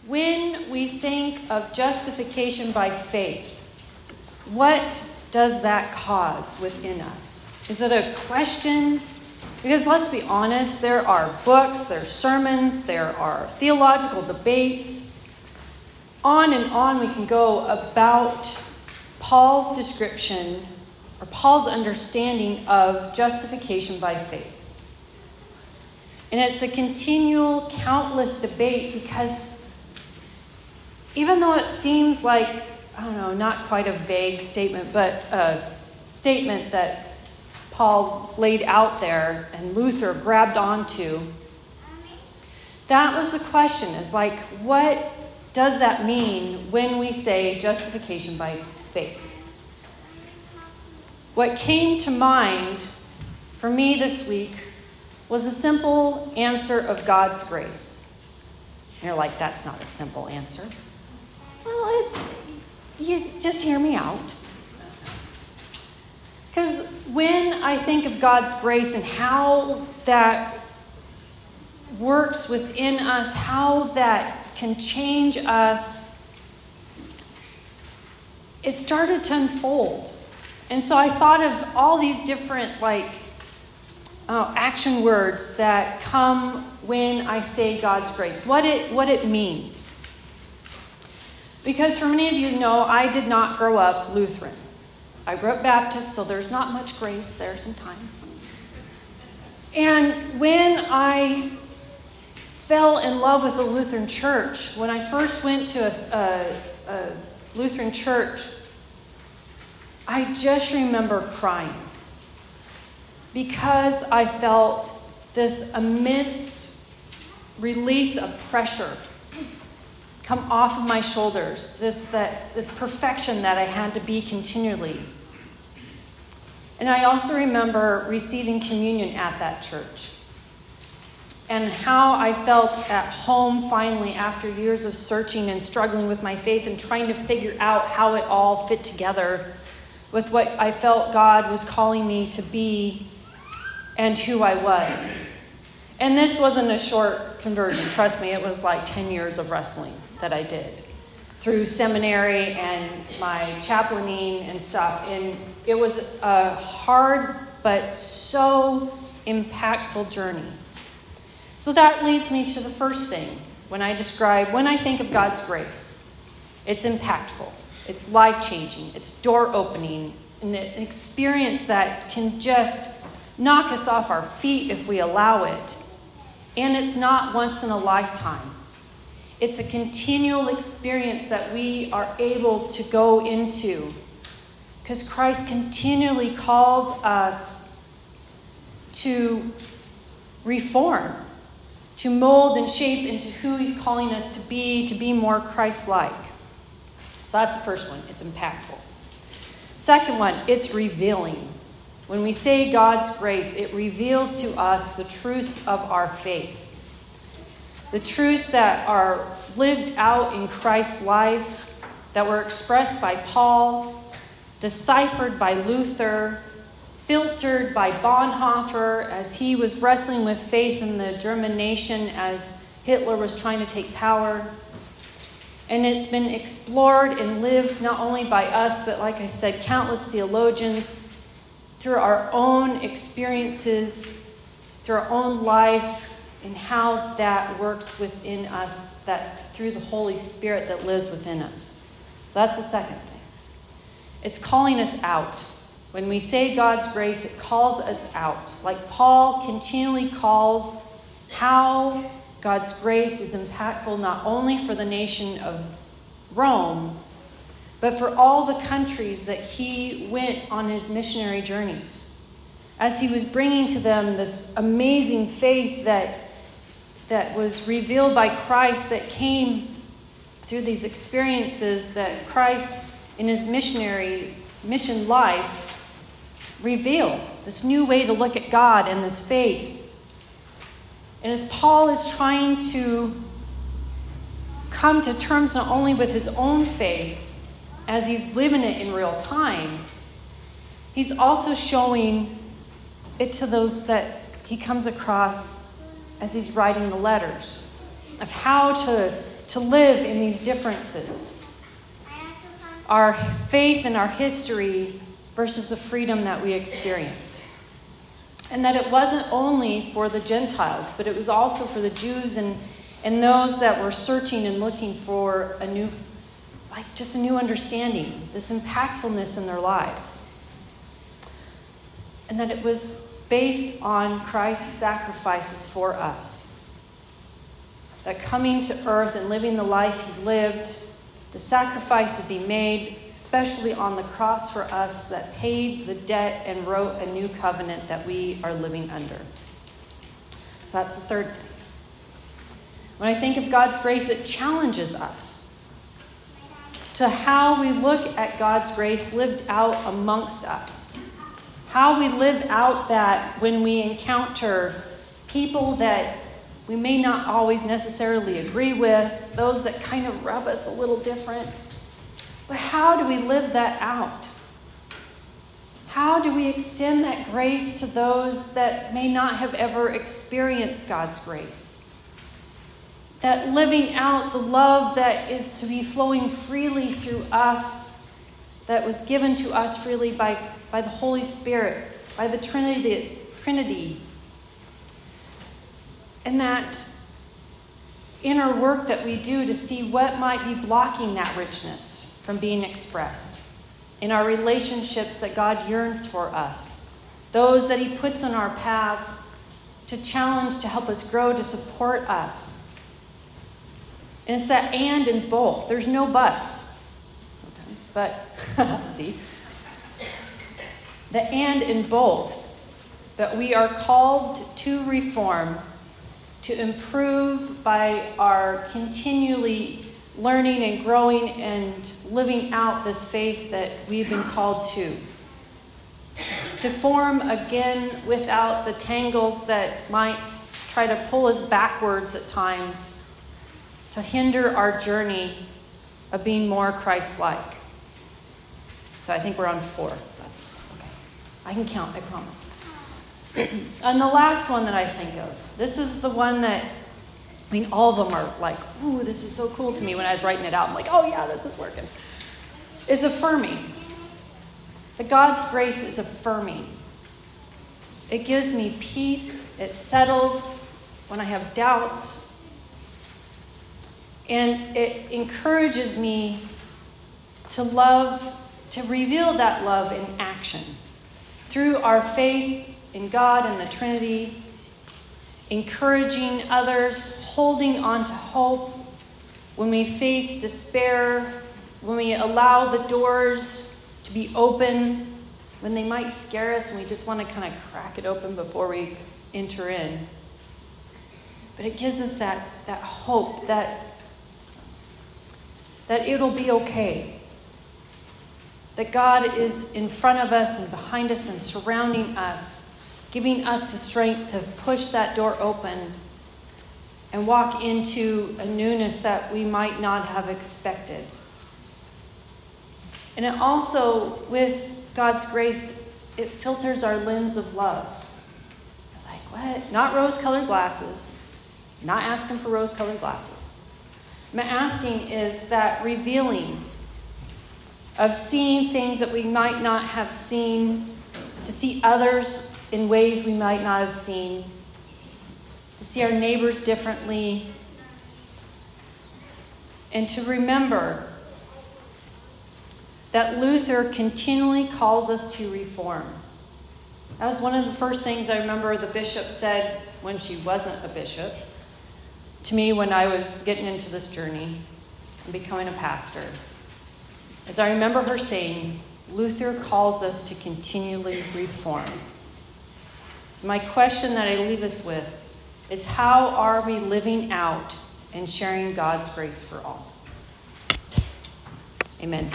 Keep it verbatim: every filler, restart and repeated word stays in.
When we think of justification by faith, what does that cause within us? Is it a question? Because let's be honest, there are books, there are sermons, there are theological debates. On and on we can go about Paul's description or Paul's understanding of justification by faith. And it's a continual, countless debate because even though it seems like, I don't know, not quite a vague statement, but a statement that Paul laid out there and Luther grabbed onto, that was the question, is like, what does that mean when we say justification by faith? What came to mind for me this week was a simple answer of God's grace. And you're like, that's not a simple answer. Well, it, you just hear me out. Because when I think of God's grace and how that works within us, how that can change us, it started to unfold. And so I thought of all these different like uh, action words that come when I say God's grace, what it what it means. Because for many of you know, I did not grow up Lutheran. I grew up Baptist, so there's not much grace there sometimes. And when I fell in love with the Lutheran church, when I first went to a, a, a Lutheran church, I just remember crying because I felt this immense release of pressure come off of my shoulders, this that this perfection that I had to be continually. And I also remember receiving communion at that church and how I felt at home finally after years of searching and struggling with my faith and trying to figure out how it all fit together with what I felt God was calling me to be and who I was. And this wasn't a short conversion. Trust me, it was like ten years of wrestling that I did through seminary and my chaplaining and stuff. And it was a hard but so impactful journey. So that leads me to the first thing when I describe, when I think of God's grace. It's impactful. It's life-changing. It's door-opening. An experience that can just knock us off our feet if we allow it. And it's not once in a lifetime. It's a continual experience that we are able to go into because Christ continually calls us to reform, to mold and shape into who he's calling us to be, to be more Christ-like. So that's the first one. It's impactful. Second one, it's revealing. When we say God's grace, it reveals to us the truths of our faith. The truths that are lived out in Christ's life, that were expressed by Paul, deciphered by Luther, filtered by Bonhoeffer as he was wrestling with faith in the German nation as Hitler was trying to take power. And it's been explored and lived not only by us, but like I said, countless theologians through our own experiences, through our own life, and how that works within us, that through the Holy Spirit that lives within us. So that's the second thing. It's calling us out. When we say God's grace, it calls us out. Like Paul continually calls how God's grace is impactful not only for the nation of Rome, but for all the countries that he went on his missionary journeys. As he was bringing to them this amazing faith that that was revealed by Christ, that came through these experiences that Christ in his missionary mission life revealed. This new way to look at God and this faith. And as Paul is trying to come to terms not only with his own faith, as he's living it in real time, he's also showing it to those that he comes across as he's writing the letters, of how to to live in these differences. Our faith and our history versus the freedom that we experience. And that it wasn't only for the Gentiles, but it was also for the Jews and, and those that were searching and looking for a new, like just a new understanding, this impactfulness in their lives. And that it was based on Christ's sacrifices for us. That coming to earth and living the life he lived, the sacrifices he made, especially on the cross for us, that paid the debt and wrote a new covenant that we are living under. So that's the third thing. When I think of God's grace, it challenges us to how we look at God's grace lived out amongst us. How we live out that when we encounter people that we may not always necessarily agree with, those that kind of rub us a little different. But how do we live that out? How do we extend that grace to those that may not have ever experienced God's grace? That living out the love that is to be flowing freely through us, that was given to us freely by, by the Holy Spirit, by the Trinity, Trinity. And that inner work that we do to see what might be blocking that richness from being expressed in our relationships that God yearns for us, those that he puts in our paths to challenge, to help us grow, to support us. And it's that and in both. There's no buts sometimes, but see, the and in both, that we are called to reform, to improve by our continually learning and growing and living out this faith that we've been called to. To form again without the tangles that might try to pull us backwards at times, to hinder our journey of being more Christ-like. So I think we're on four. That's okay. I can count, I promise. And the last one that I think of, this is the one that, I mean, all of them are like, ooh, this is so cool to me. When I was writing it out, I'm like, oh yeah, this is working. Is affirming. That God's grace is affirming. It gives me peace. It settles when I have doubts. And it encourages me to love, to reveal that love in action. Through our faith in God and the Trinity, encouraging others, holding on to hope when we face despair, when we allow the doors to be open, when they might scare us and we just want to kind of crack it open before we enter in. But it gives us that, that hope that, that it'll be okay. That God is in front of us and behind us and surrounding us, giving us the strength to push that door open and walk into a newness that we might not have expected. And it also, with God's grace, it filters our lens of love. Like, what? Not rose-colored glasses. Not asking for rose-colored glasses. My asking is that revealing of seeing things that we might not have seen, to see others in ways we might not have seen, to see our neighbors differently, and to remember that Luther continually calls us to reform. That was one of the first things I remember the bishop said when she wasn't a bishop to me when I was getting into this journey and becoming a pastor. As I remember her saying, Luther calls us to continually reform. So my question that I leave us with is, how are we living out and sharing God's grace for all? Amen.